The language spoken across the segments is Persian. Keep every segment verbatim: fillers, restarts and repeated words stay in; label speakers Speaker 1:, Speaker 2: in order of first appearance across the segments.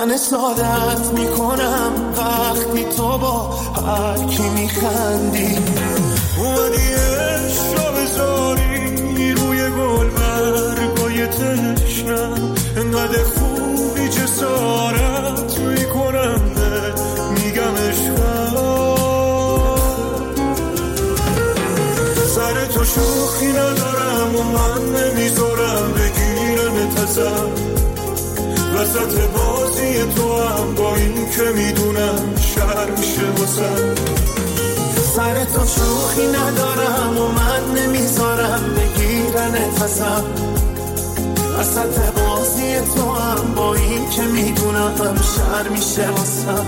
Speaker 1: من سعادت میکنم وقتی تو با هر کی میخندی. اومدی عشق بذاری روی گل برگای تشنم، انقدر خوبی جسارت میکنم میگم عشقم. سر تو شوخی ندارم و من نمیذارم بگیرم تزم، وسط بازی تو هم با این که میدونم شهر میشه واسم. سر تو شوخی ندارم و من نمیذارم بگیرن نفسم، وسط بازی تو هم با این که میدونم شهر میشه واسم.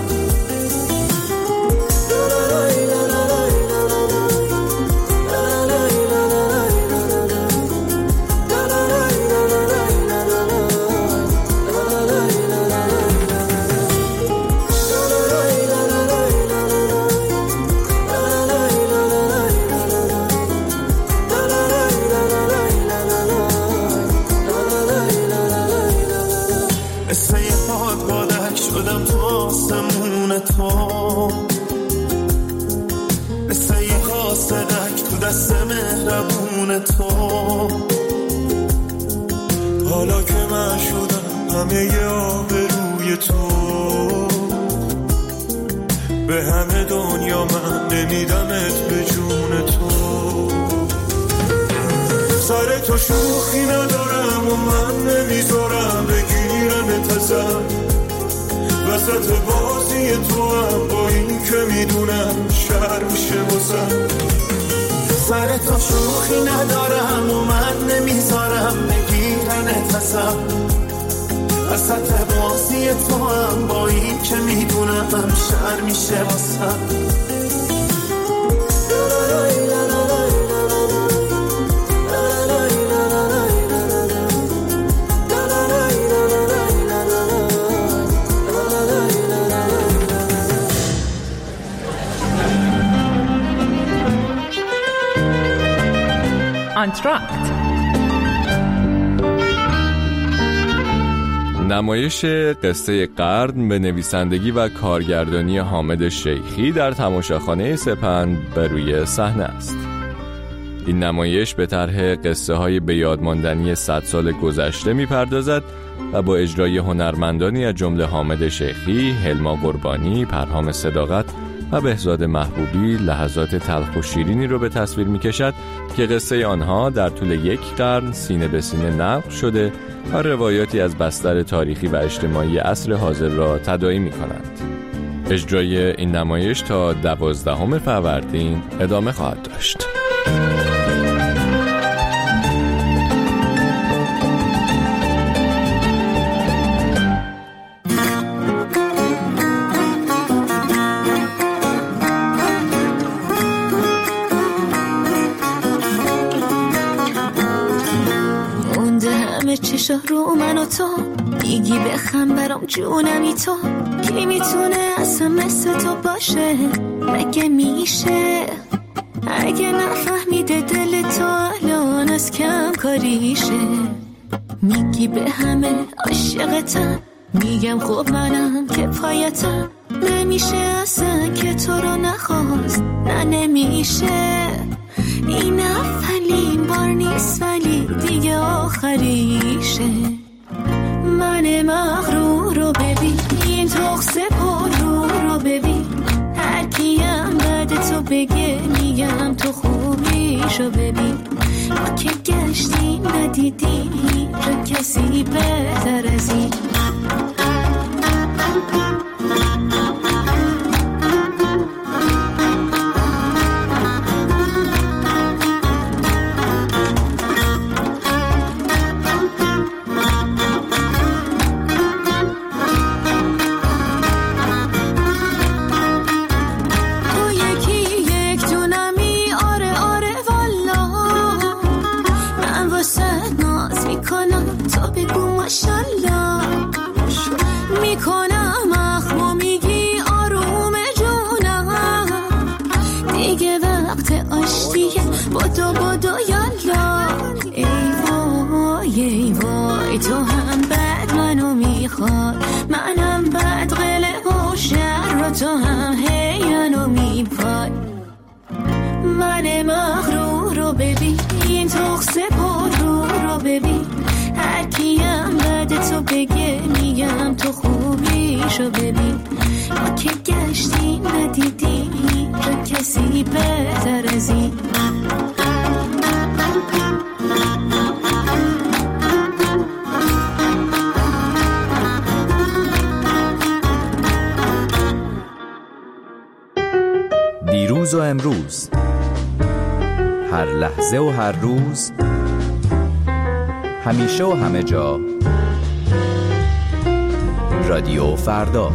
Speaker 1: حالا که من شدم همه آبروی تو، به همه دنیا من نمیدمت به جون تو. سر تو شوخی ندارم و من نمیذارم بگیرم تزم، وسط بازی تو هم با این که میدونم شهر میشه واسم. سر تو شوخی ندارم و من نمیذارم بگیرن نفسم، وسط بازی تو هم با این که میدونم شهر میشه واسم.
Speaker 2: انتراکت،
Speaker 3: نمایش قصه قرن به نویسندگی و کارگردانی حامد شیخی در تماشاخانه سپند بر روی صحنه است. این نمایش به طرح قصه های به یاد ماندنی صد سال گذشته میپردازد و با اجرای هنرمندانی از جمله حامد شیخی، هلما قربانی، پرهام صداقت و بهزاد محبوبی لحظات تلخ و شیرینی رو به تصویر می‌کشد که قصه آنها در طول یک قرن سینه به سینه نقل شده و روایاتی از بستر تاریخی و اجتماعی عصر حاضر را تداعی می‌کنند. اجرای این نمایش تا دوازدهم فروردین ادامه خواهد داشت.
Speaker 4: چشا رو من و تو میگی بخم برام جونمی تو، کی میتونه اصلا مثل تو باشه؟ مگه میشه؟ اگه نفهمیده دل تو الان از کم کاریشه. میگی به همه عاشقتم، میگم خب منم که پایتم، نمیشه اصلا که تو رو نخواست، نه نمیشه. این اولین بار نیست ولی دیگه آخریشه. من مغرور رو ببین، این تخصه پر رو رو ببین، هر کیم بعد تو بگه میگم تو خوبیشو ببین. ما که گشتیم ندیدیم را کسی بهتر از این. بدو بدو یالا، ای وای ای وای تو هم بد منو میخواد، منم بد تو هم هیانو میپای. من مغرور رو ببین، این تخص پر رو رو ببین. هر کیم بعد تو بگه میگم تو خوبیشو ببین. ما که گشتیم ندیدیم را کسی بهتر از این.
Speaker 2: دیروز و امروز، هر لحظه و هر روز، همیشه و همه جا، رادیو فردا.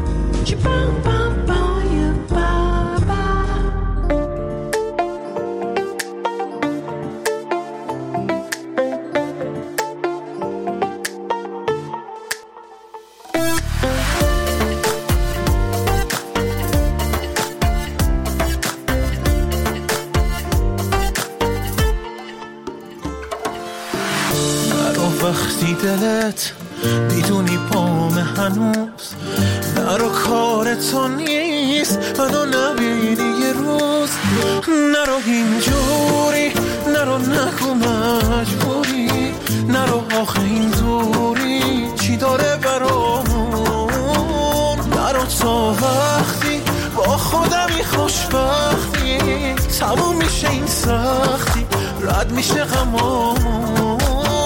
Speaker 1: وقتی دلت میدونی پام هنوز نرو کار تو نیست منو نبینی یه روز. نرو اینجوری، نرو نگو مجبوری، نرو آخه این دوری چی داره برامون. نرو تا وقتی با خودمی خوشبختی تموم میشه این سختی، رد میشه غمامون.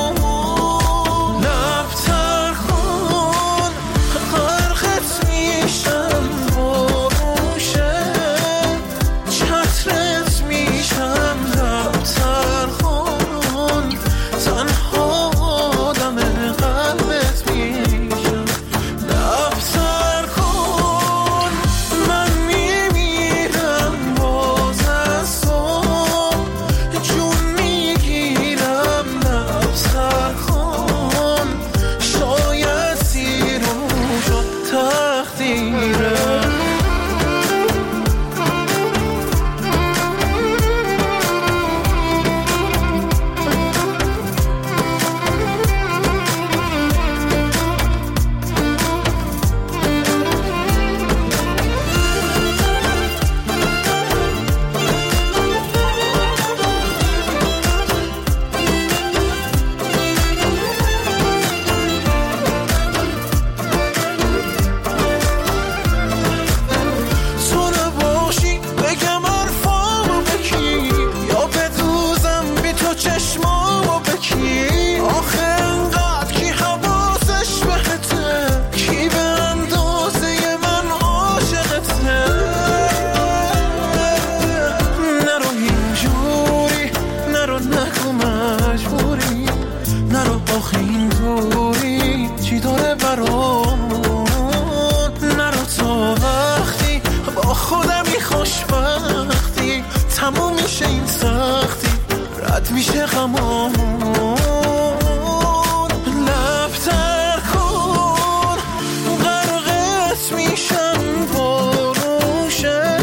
Speaker 1: تموم میشه این سختی، رد میشه غمامون. لب تر کن غرقت میشم بروشه،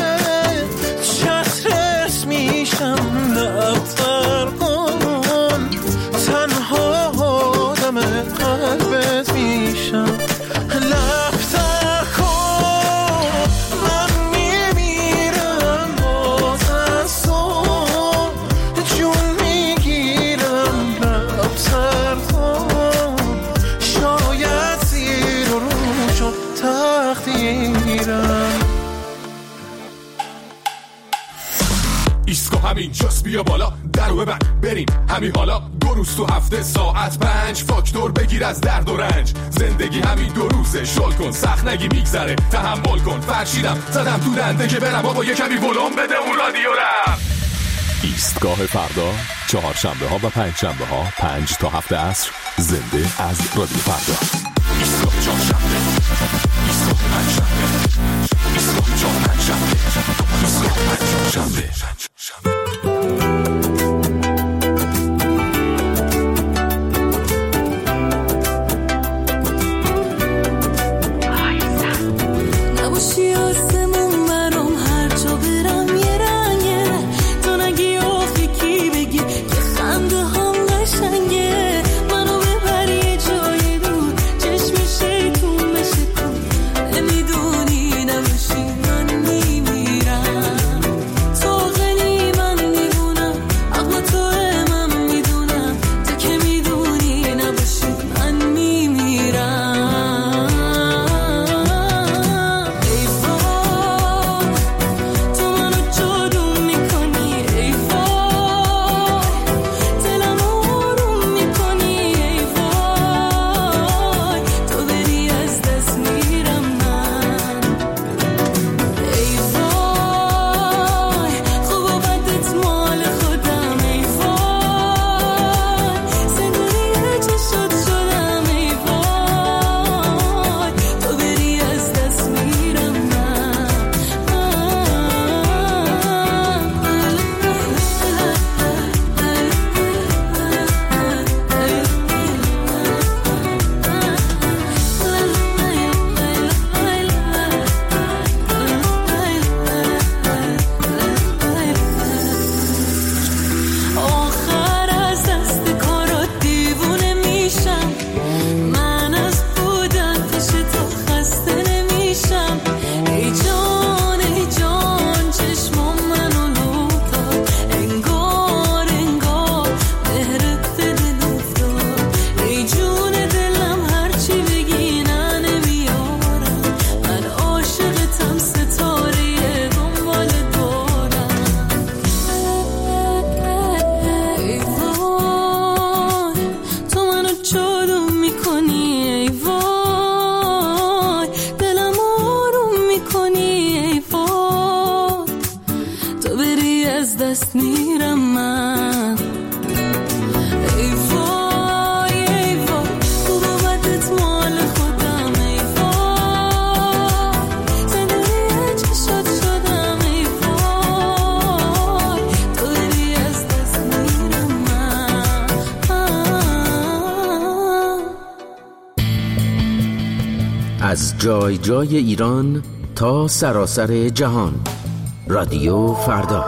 Speaker 1: چترس میشم. لب تر کن تنها آدم قلبت میشم. لب تر کن من میمیرم باز از تو جون میگیرم. لب تر کن شاید زیر و روشو تقدیرم.
Speaker 5: ایسکو همین جاست بیا بالا درو ببند بریم همین حالا. دو روز تو هفته ساعت پنج فاکتور بگیر از درد و رنج. زندگی همین دو روزه شل کن سخت نگی میگذره تحمل کن. فرشیدم زدم تو دنده که برم بابا یه کمی ولوم بده اون رادیو رم.
Speaker 3: ایستگاه فردا چهارشنبه ها و پنج شنبه ها پنج تا هفت عصر زنده از رادیو فردا.
Speaker 5: ایستگاه چهارشنبه، ایستگاه پنجشنبه، ایستگاه چهارشنبه، ایستگاه پنجشنبه.
Speaker 4: نباشی آسمون برام هر جا برم یه رنگه. تو نگی آخه کی بگی که خنده هم قشنگه. منو ببر یه جای دور چشم شیطون بشه کن. نمیدونی نباشی من دست میرم من. ای وای ای وای خوب آمدت مال خودم. ای وای زندگی چشات شدم. ای وای تو داری از دست میرم من.
Speaker 6: از جای جای ایران تا سراسر جهان، رادیو فردا.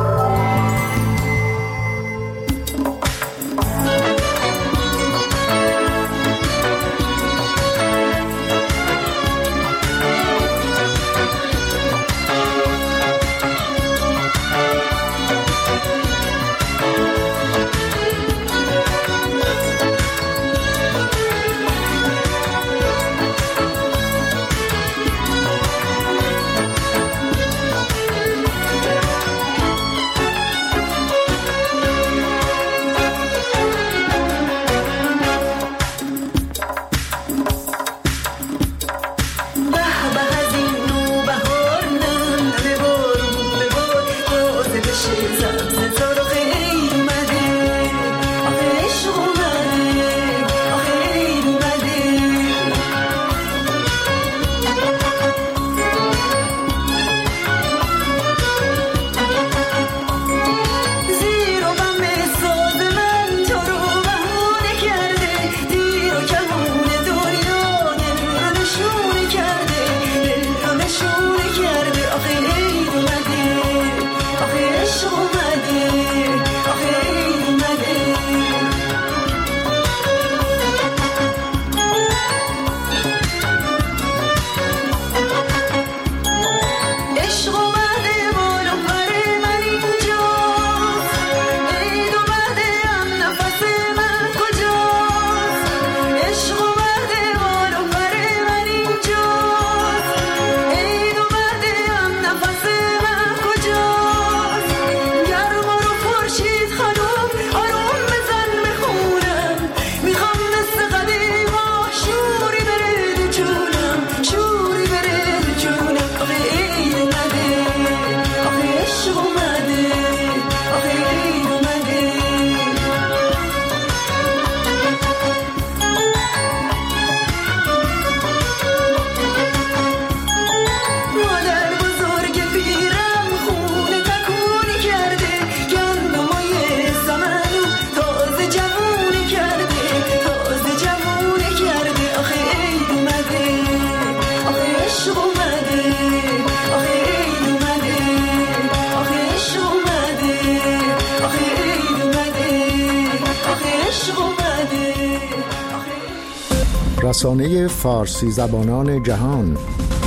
Speaker 7: رسانه فارسی زبانان جهان،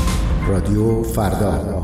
Speaker 7: رادیو فردا.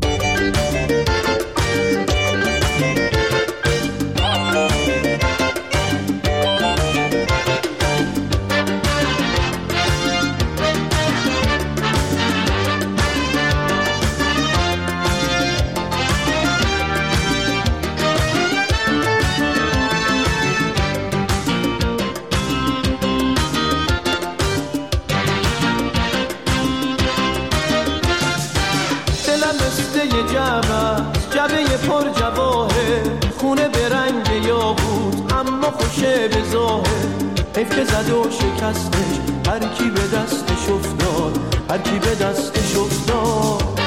Speaker 8: جبه پر جواهر، خونه به رنگ یاقوت اما خوشه به ظاهر. حیف که زد و شکستش، هر کی به دستش افتاد، هر کی به دستش افتاد.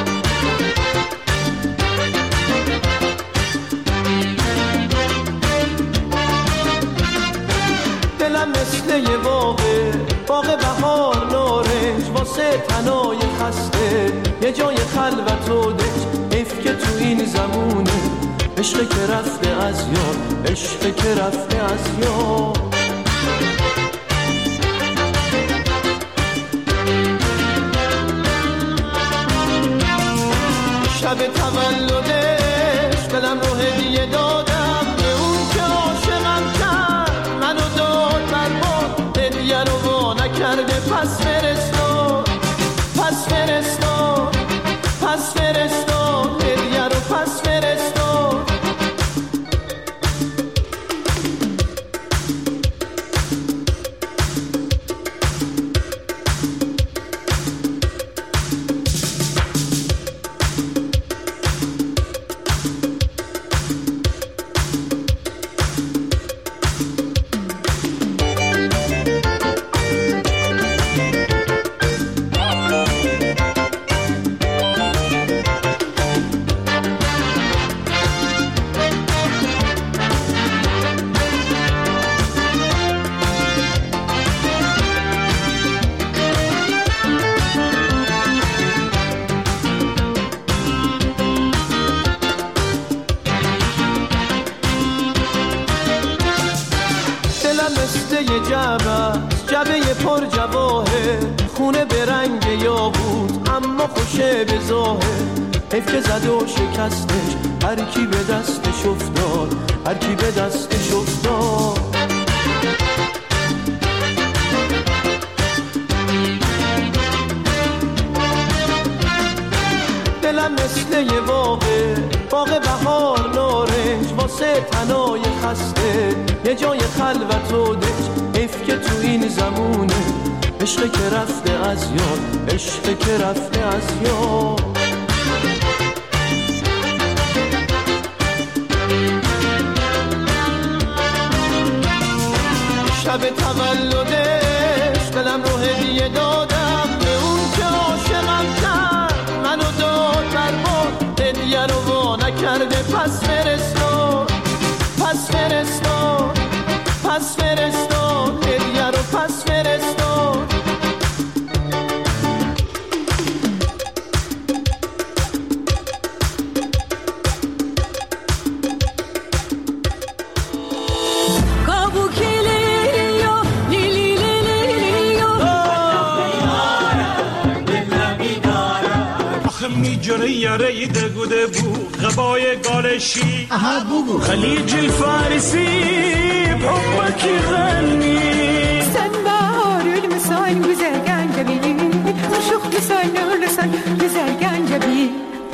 Speaker 8: دلم مثل یه باغه، باغ بهار نارنج، واسه تنای خسته یه جای خلوت و دنج. حیف که تو این زمونه عشق که رفته از یاد، عشق که رفته از یاد. شب تولدش دلم رو هدیه دادم به اون که عاشقم کرد، منو داد برباد، هدیه رو وا نکرده. پس فرستاد، پس فرستاد، پس فرستاد، هدیه رو پس فرستاد. خوشه به ظاهر، حیف که زد و شکستش، هر کی به دستش افتاد، هر کی به دستش افتاد. دلم مثل یه باغه، باغ بهار نارنج، واسه تنای خسته یه جای خلوت و دنج. حیف که تو این زمونه عشق که رفته از یاد، عشق که رفته از یاد. شب تولدش دلم رو هدیه دادم به اون که عاشقم کرد، منو داد برباد، هدیه رو وا نکرده. پس فرستاد، پس فرستاد، پس فرستاد، هدیه رو پس فرستاد.
Speaker 1: میجره یاره دگوده بو غبای گالشی خلیج الفارسی بحبك غني
Speaker 9: سنبار المسان güzel جبی عشق لسان لسان güzel جبی.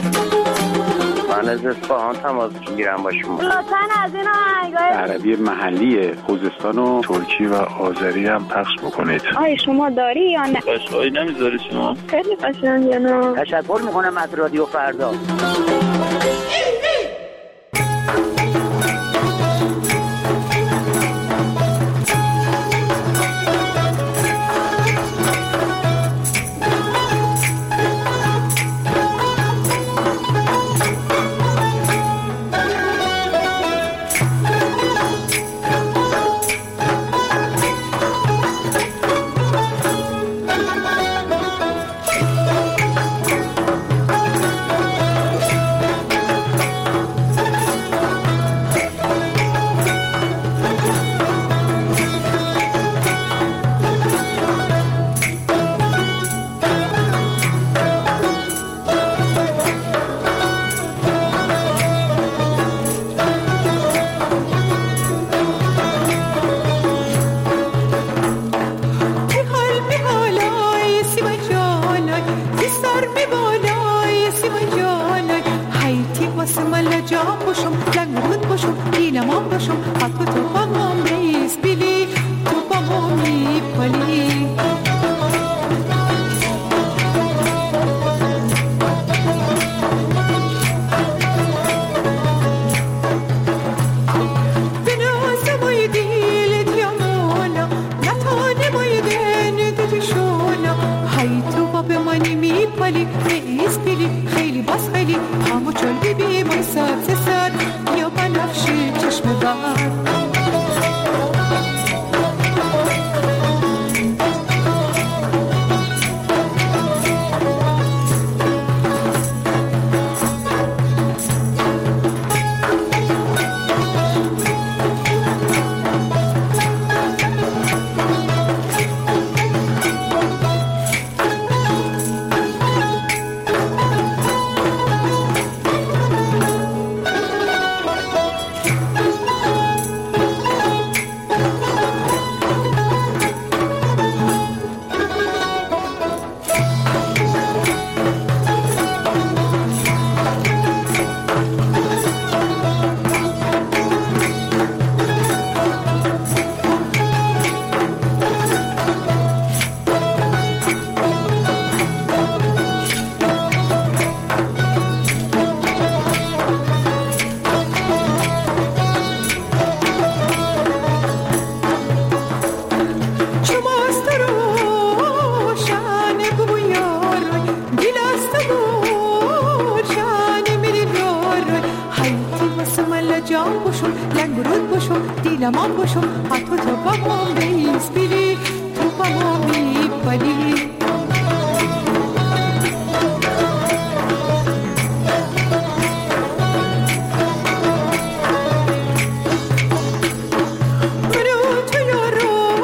Speaker 10: من از اصفهان تماس میگیرم با شما.
Speaker 11: لطفاً از این آهنگای
Speaker 12: عربی محلی خوزستان و ترکی و آذری هم پخش بکنید.
Speaker 11: آیا شما داری یا نه؟
Speaker 12: قشقایی نمیذاری شما؟
Speaker 11: خیلی قشنگه. نه
Speaker 10: تشکر میکنم از رادیو فردا.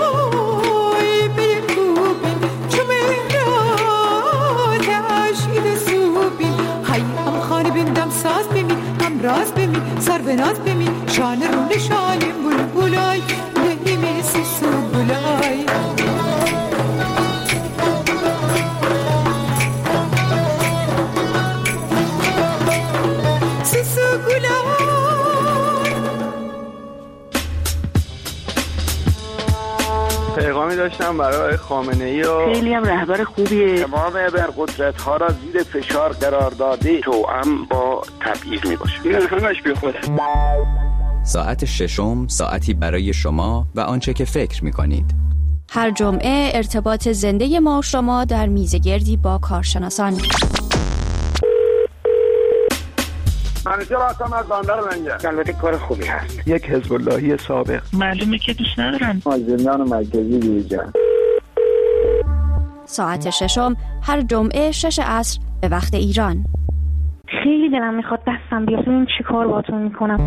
Speaker 9: شده راز بمی سر به ناز بمی شان رون شالیم بول بولای بهیمی سیسو بولای سیسو بولای.
Speaker 13: پیغامی داشتم برای خامنه‌ای و
Speaker 10: خیلی هم رهبر خوبیه.
Speaker 12: تمام ابرقدرت ها را زیر فشار قرار داده توأم با تبعیض می باشه. این همش بی خوده.
Speaker 2: ساعت ششم ساعتی برای شما و آنچه که فکر می کنید.
Speaker 14: هر جمعه ارتباط زنده ما و شما در میزگردی با کارشناسان.
Speaker 12: منیجر هستم از بندر منگه. البته کار خوبی هست.
Speaker 13: یک حزب اللهی سابق.
Speaker 10: معلومه که دوست ندارن.
Speaker 12: مازندران مرکزی بیرجان.
Speaker 14: ساعت ششم هر جمعه شش عصر به وقت ایران.
Speaker 11: خیلی دلم میخواد دستم بیاد ببینم چی کار باهاتون میکنم.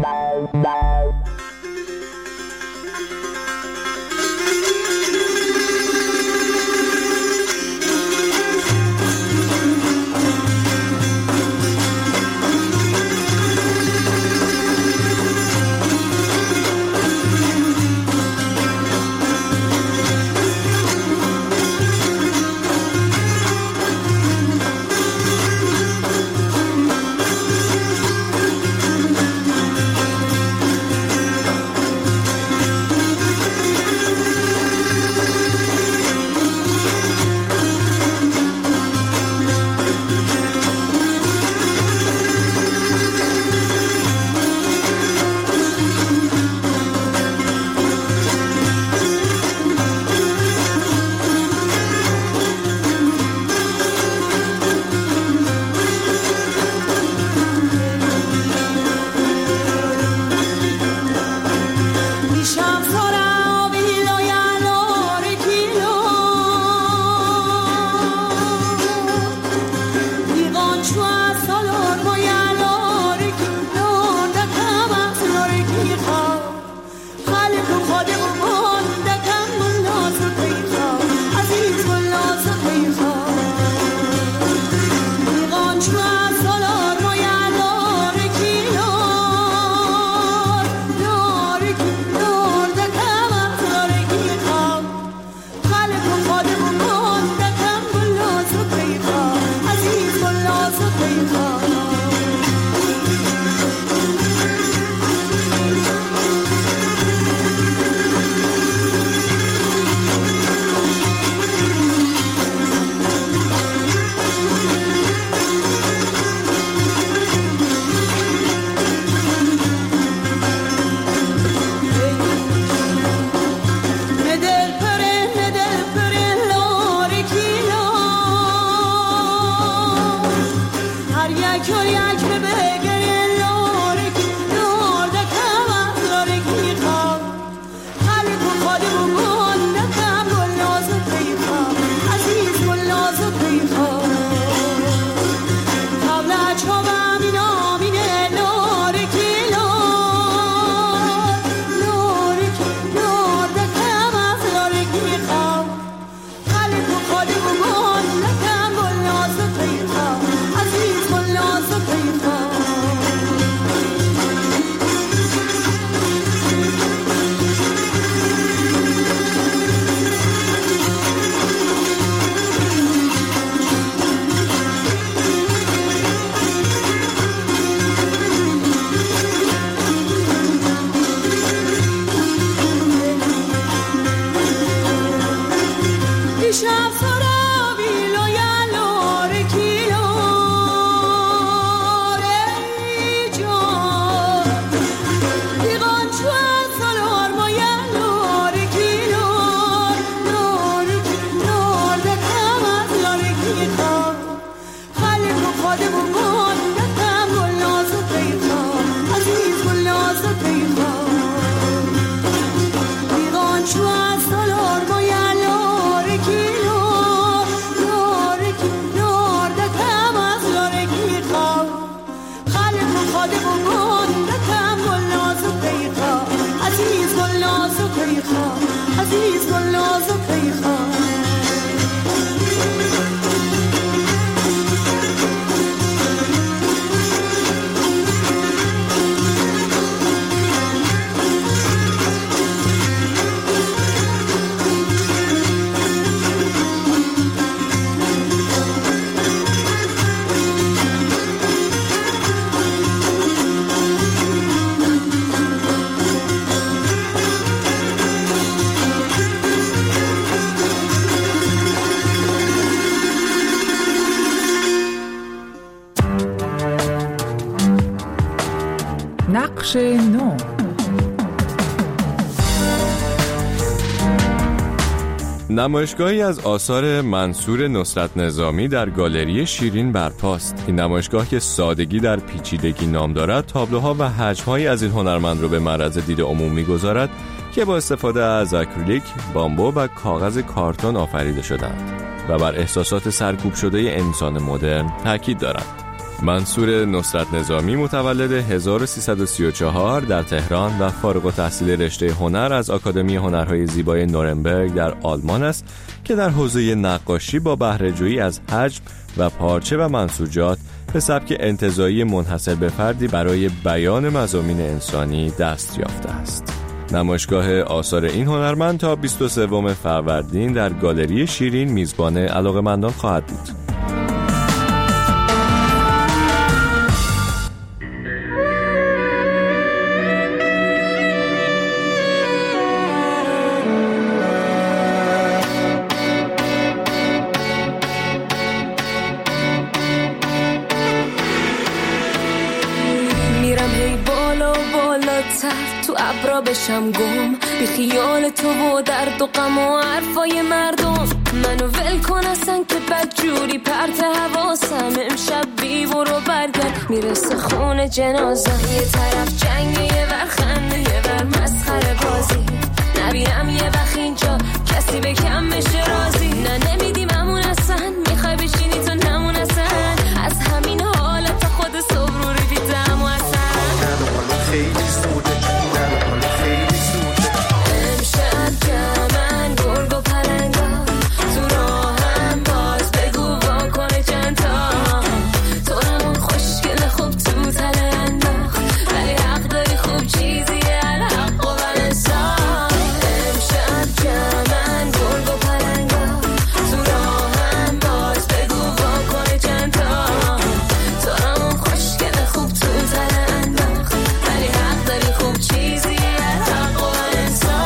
Speaker 15: نقش نو.
Speaker 3: نمایشگاهی از آثار منصور نصرت نظامی در گالری شیرین برپاست. این نمایشگاه که سادگی در پیچیدگی نام دارد، تابلوها و حجم‌هایی از این هنرمند رو به معرض دید عموم می‌گذارد که با استفاده از اکریلیک، بامبو و کاغذ کارتون آفریده شدند و بر احساسات سرکوب شده انسان مدرن تاکید دارند. منصور نصرت نظامی متولد هزار و سیصد و سی و چهار در تهران و فارغ التحصیل رشته هنر از آکادمی هنرهای زیبای نورنبرگ در آلمان است که در حوزه نقاشی با بهره‌جویی از حجم و پارچه و منسوجات به سبک انتزاعی منحصر به فردی برای بیان مضامین انسانی دست یافته است. نمایشگاه آثار این هنرمند تا بیست و سوم فروردین در گالری شیرین میزبان علاقه‌مندان خواهد بود.
Speaker 16: تو ابرا بشم گم بی خیال تو و درد و غم و حرفای مردم. منو ول کن اصلا که بدجوری پرت حواسم. امشب بی برو برگرد میرسه خونه جنازم. یه طرف جنگ یه ور خنده یه ور مسخره بازی. نبینم یه وقت اینجا کسی به کم بشه رازی. نه نمیدیم همون اصلا میخوای بشینی تو نمون اصلا. از همین حالت خود صبح رو ریدم و اصلا خیلی زوده خیلی زوده. امشب جمعن گرگ و پلنگا تو راهم باز بگو واکنه چند تا. تو نمون خوشگل خوب تو تله انداخت ولی حق داری خوب چیزیه الحق و بلنسا. امشب جمعن گرگ و پلنگا تو راهم باز بگو واکنه چند تا. تو نمون خوشگل خوب تو تله انداخت ولی حق داری خوب چیزیه الحق و بلنسا.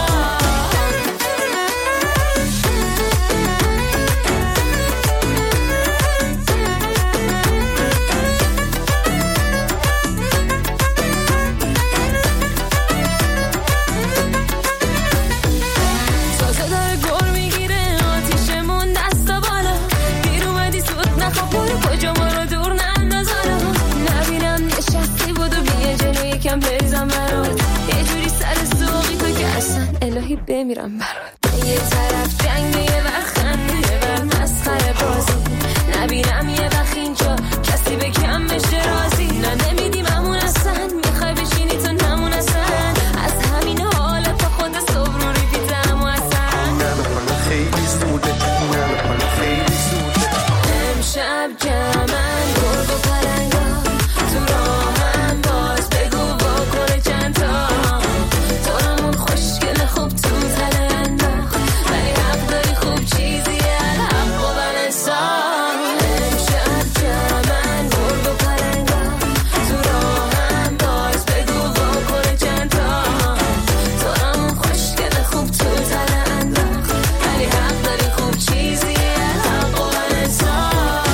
Speaker 16: تازه داره گل میگیره آتیشمون دستا بالا. دیر اومدی زود نخوا برو کجا ما رو دور نندازالا. نبینم نشستی بودو بیه جلو یکم بریزم برات. یه جوری سر سوقی تو که اصلا الهی بمیرم برات. یه طرف جنگ یه ور خنده یه ور مسخره بازی. نبینم یه وقت اینجا کسی به کم بشه رازی. نه نمیدیم همون اصلا میخوای بشینی تو نمون اصلا. از همین حالت تا خود صبح رو ریدیدم و اصلا خیلی زوده خیلی زوده. امشب جمعن گرگ و پلنگا تو راهم باز بگو واکنه چند تا. تو نمون خوشگل خوب تو تله انداخت ولی حق داری خوب چیزیه الحق و بلنسا. امشب جمعن گرگ و پلنگا تو راهم باز بگو واکنه چند تا. تو نمون خوشگل خوب تو تله انداخت ولی حق داری خوب چیزیه الحق و بلنسا.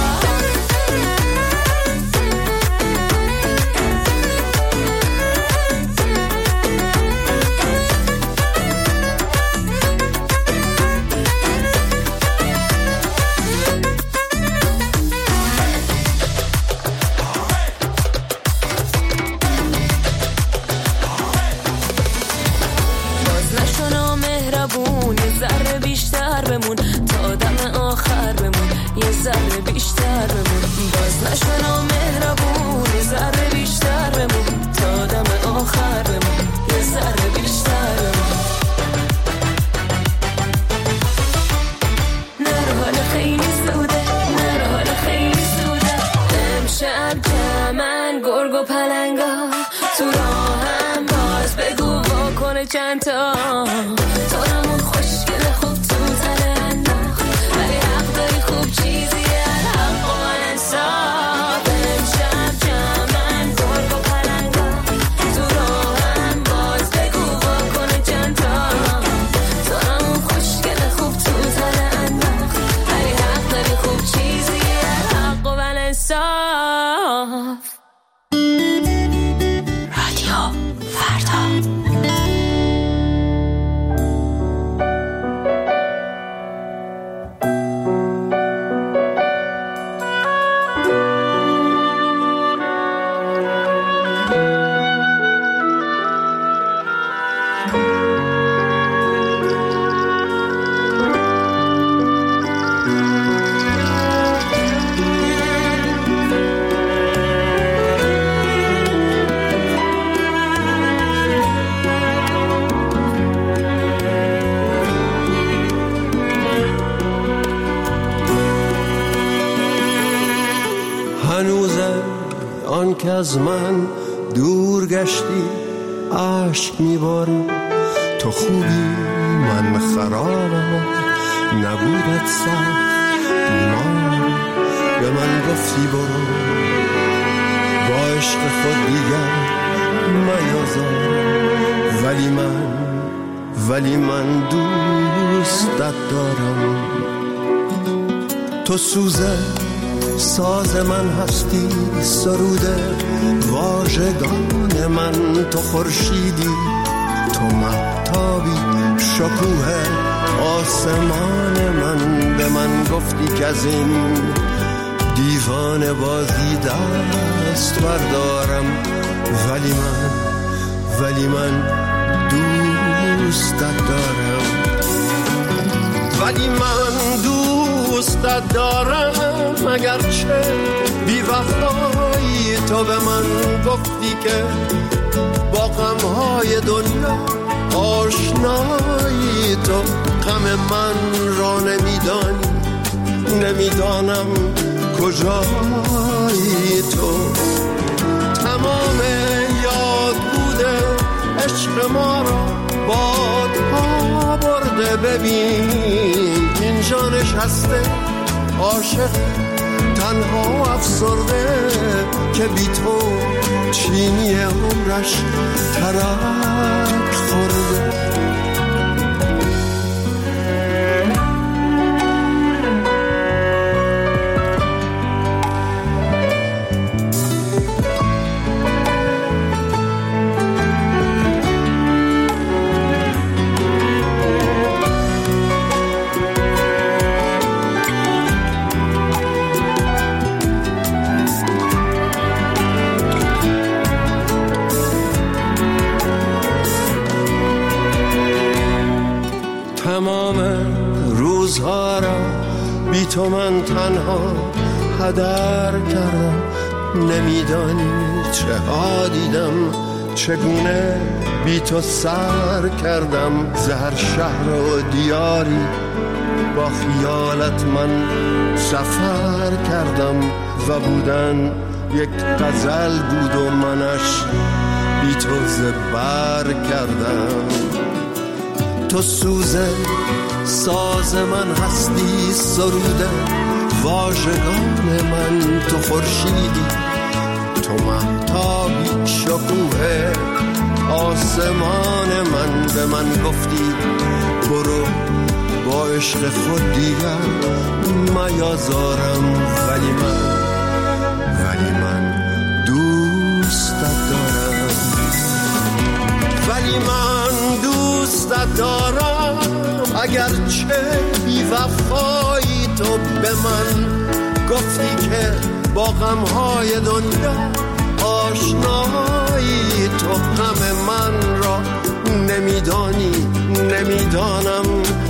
Speaker 16: باز نشو مهربون یه ذره بیشتر بمون تا دم آخر بمون. یه ذره بیشتر بمون. باز نشو مهربون یه ذره بیشتر بمون تا دم آخر بمون. یه ذره بیشتر بمون. نرو حالا خیلی زوده نرو حالا خیلی زوده. امشب جمعن گرگ و پلنگا تو راهم باز بگو واکنه چند تا. تو نمون خوشگل خوب تو تله انداخت ولی حق داری خوب چیزیه الحق و بلنسا. امشب جمعن گرگ و پلنگا تو راهم باز بگو واکنه چند تا. تو نمون خوشگل خوب تو تله انداخت ولی حق داری خوب چیزیه الحق و بلنسا. رادیو
Speaker 8: آن که از من دور گشتی عشق میبارم. تو خوبی من خرابم، نبودت سخت بیمار، به من گفتی برو با عشق خود دیگر میازار. ولی من ولی من دوستت دارم. تو سوزه ساز من هستی، سروده واژگان من. تو خورشیدی، تو مهتابی، شکوه آسمان من. به من گفتی که از این دیوانه بازی دست بردارم. ولی من ولی من دوستت دارم. ولی من دوستت دارم، اگرچه بی وفایی. تو به من گفتی که با غمهای دنیا آشنایی. تو غم من را نمیدانی، نمیدانم کجایی. تو تمام یاد بوده عشق ما را بادها برده. ببین اینجا نشسته عاشق تنها افسرده، که بی تو چینی عمرش ترک خورده. تمام روزها را بی تو من تنها هدر کردم. نمیدانی چه ها دیدم، چگونه بی تو سر کردم. زهر شهر و دیاری با خیالت من سفر کردم. و بودن یک غزل بود و منش بی تو زبر کردم. تو سوزه ساز من هستی، سروده واژگان من. تو خورشیدی، تو مهتابی، شکوه آسمان من. به من گفتی برو با عشق خود دیگر میازارم. ولی من ولی من دوستت دارم. ولی من دوستت دارم، اگرچه بی وفایی. تو به من گفتی که با غمهای دنیا آشنایی. تو غم من را نمیدانی، نمیدانم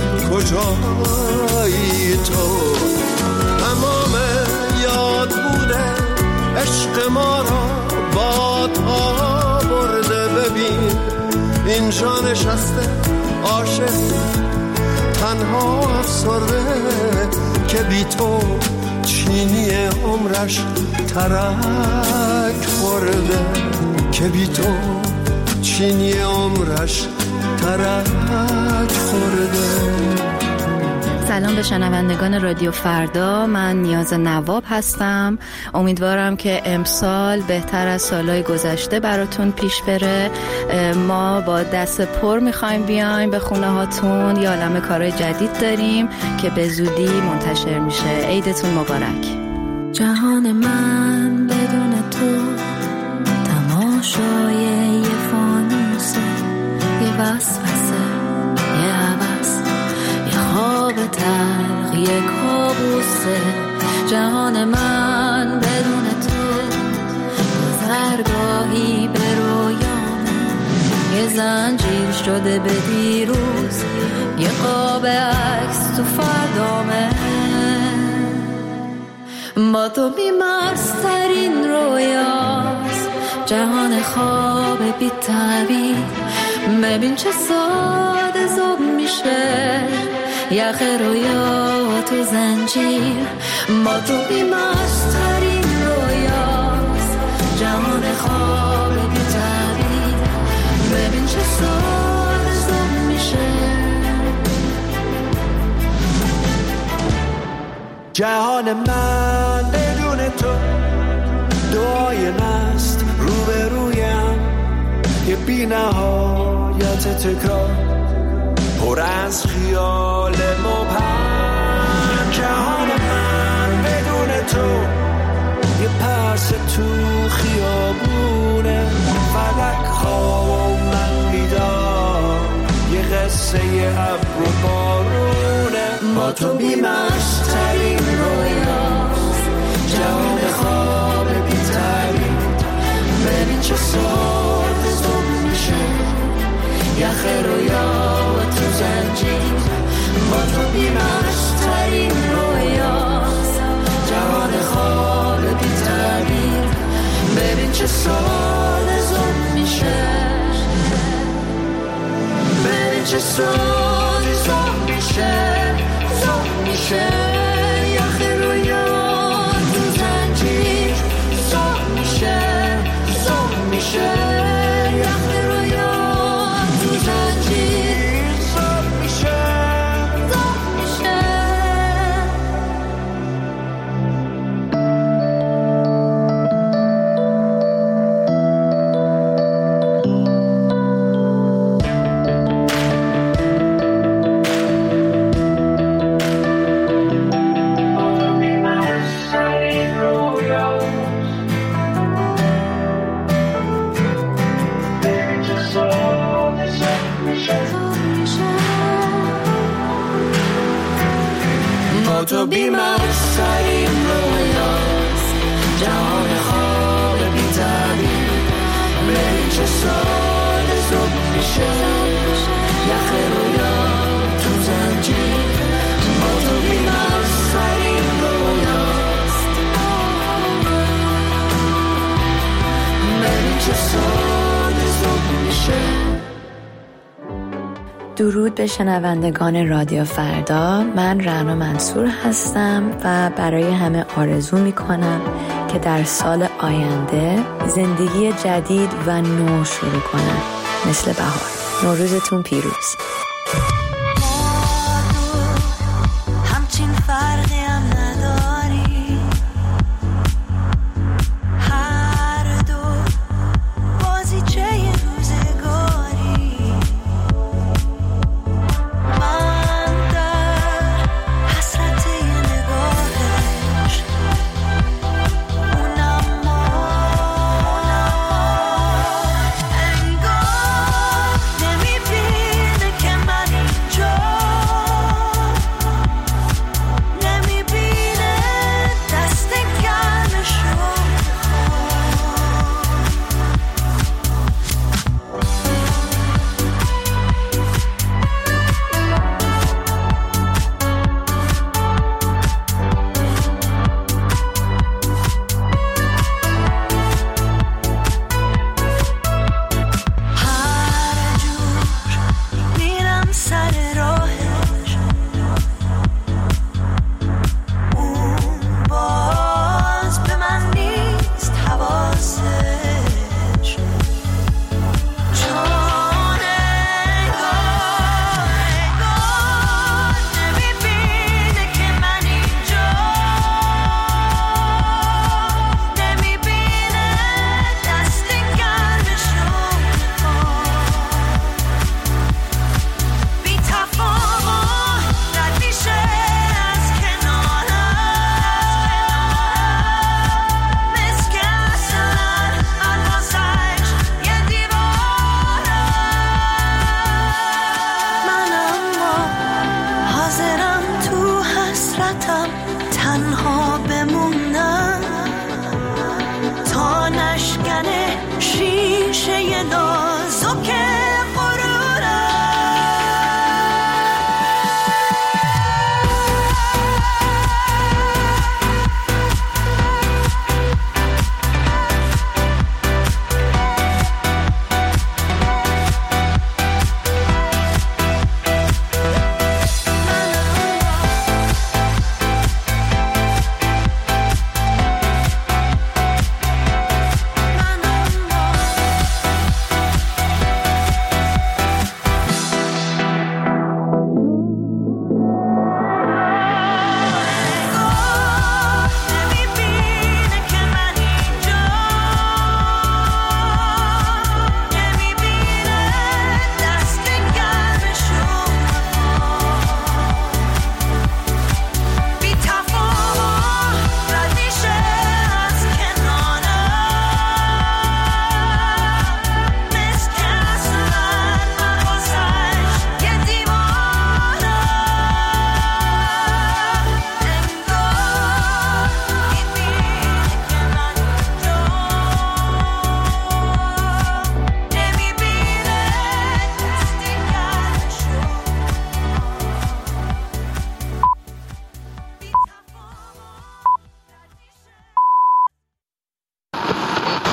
Speaker 8: کجایی. تو تمام یاد بوده عشق ما را بادها برده. ببین اینجا نشسته عاشق تنها افسرده، که بی تو چینی عمرش ترک خورده. که بی تو چینی عمرش ترک خورده.
Speaker 15: سلام به شنوندگان رادیو فردا، من نیاز نواب هستم. امیدوارم که امسال بهتر از سالهای گذشته براتون پیش بره. ما با دست پر میخوایم بیایم به خونه هاتون. یه عالمه کارهای جدید داریم که به زودی منتشر میشه. عیدتون مبارک.
Speaker 4: جهان من بدون تو تماشای یه فانوسه، یه وسوسه، یه هوس، یه خواب تلخ، یه کابوسه. جهان من بدون تو گذرگاهی به رویامه، یه زنجیر شده به دیروز، یه قاب عکس تو فردامه. با تو بیمارسترین رویاست، جهان خواب بی تعبیر. ببین چه ساده زوب میشه یخ رویا تو زنجیر. با تو بیمارسترین رویاست،
Speaker 16: جهان خواب بی تعبیر، ببین چه سازم میشه.
Speaker 17: جهان من بدون تو دعای نست روبرویم، یه بی نهایت تکرار پر از خیال مبهم. جهان من بدون تو یه پرس تو خیابونه، فلک خواب من بیدار، یه قصه ابر و بارونه. با تو بی‌مست‌ترین رویاست، جهان خواب بی تعبیر، ببین چه ساده زم میشه، یخ رویا تو زنجیر. با تو بی‌مست‌ترین رویاست، جهان خواب بی تعبیر، ببین چه ساده زم میشه، ببین چه ساده زم میشه، زم میشه. یخ رویا تو زنجیر، زم میشه، زم میشه. یخ رویا تو زنجیر، زم میشه، زم میشه. تو بی‌مست‌ترین رویاست، جهان خواب بی تعبیر، ببین چه ساده زود میشه، یخ رویا تو زنجیر. با تو بی‌مست‌ترین رویاست، ببین چه ساده زود میشه.
Speaker 15: درود به شنوندگان رادیو فردا، من رعنا منصور هستم و برای همه آرزو میکنم که در سال آینده زندگی جدید و نو شروع کنن مثل بهار. نوروزتون پیروز.
Speaker 16: همچین فرقی هم نداری، هر دو بازی چه یه روزگاری. من در حسرت یه نگاهش، اونم ما انگار نمیبینه که من اینجا، نمیبینه دست گرمشو. هر جور میرم سر راهش، اون باز به من نیست حواسش، چون انگار انگار نمیبینه که من اینجا، نمیبینه دست گرمشو. بی تفاوت رد میشه از کنارم، مثل که اصلا من واسش یه دیوارم. من اما حاضرم تو حسرتم تنها بمونم، تا نشکنه شیشه ی دار